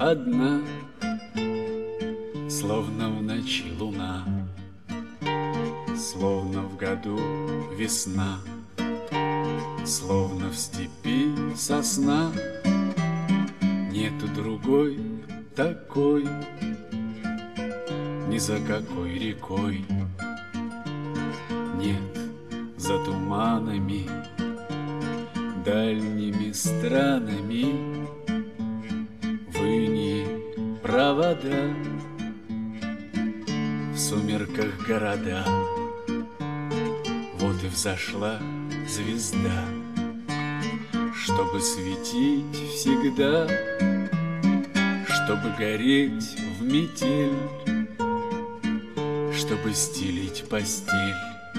одна, словно в ночи луна, словно в году весна, словно в степи сосна. Нету другой такой, ни за какой рекой. Нет за туманами, дальними странами, в инии провода, в сумерках города. Вот и взошла звезда, чтобы светить всегда, чтобы гореть в метель, чтобы стелить постель,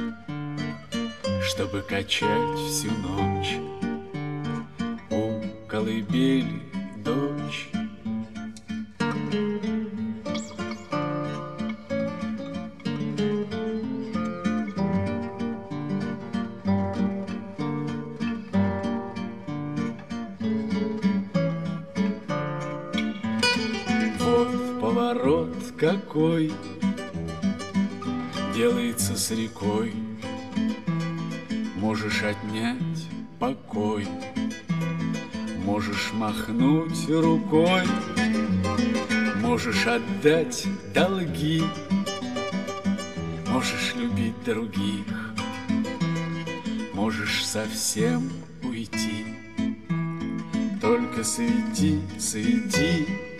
чтобы качать всю ночь у колыбели дочь. Вот поворот какой делается с рекой. Можешь отнять покой, можешь махнуть рукой, можешь отдать долги, можешь любить других, можешь совсем уйти. Только свети, свети,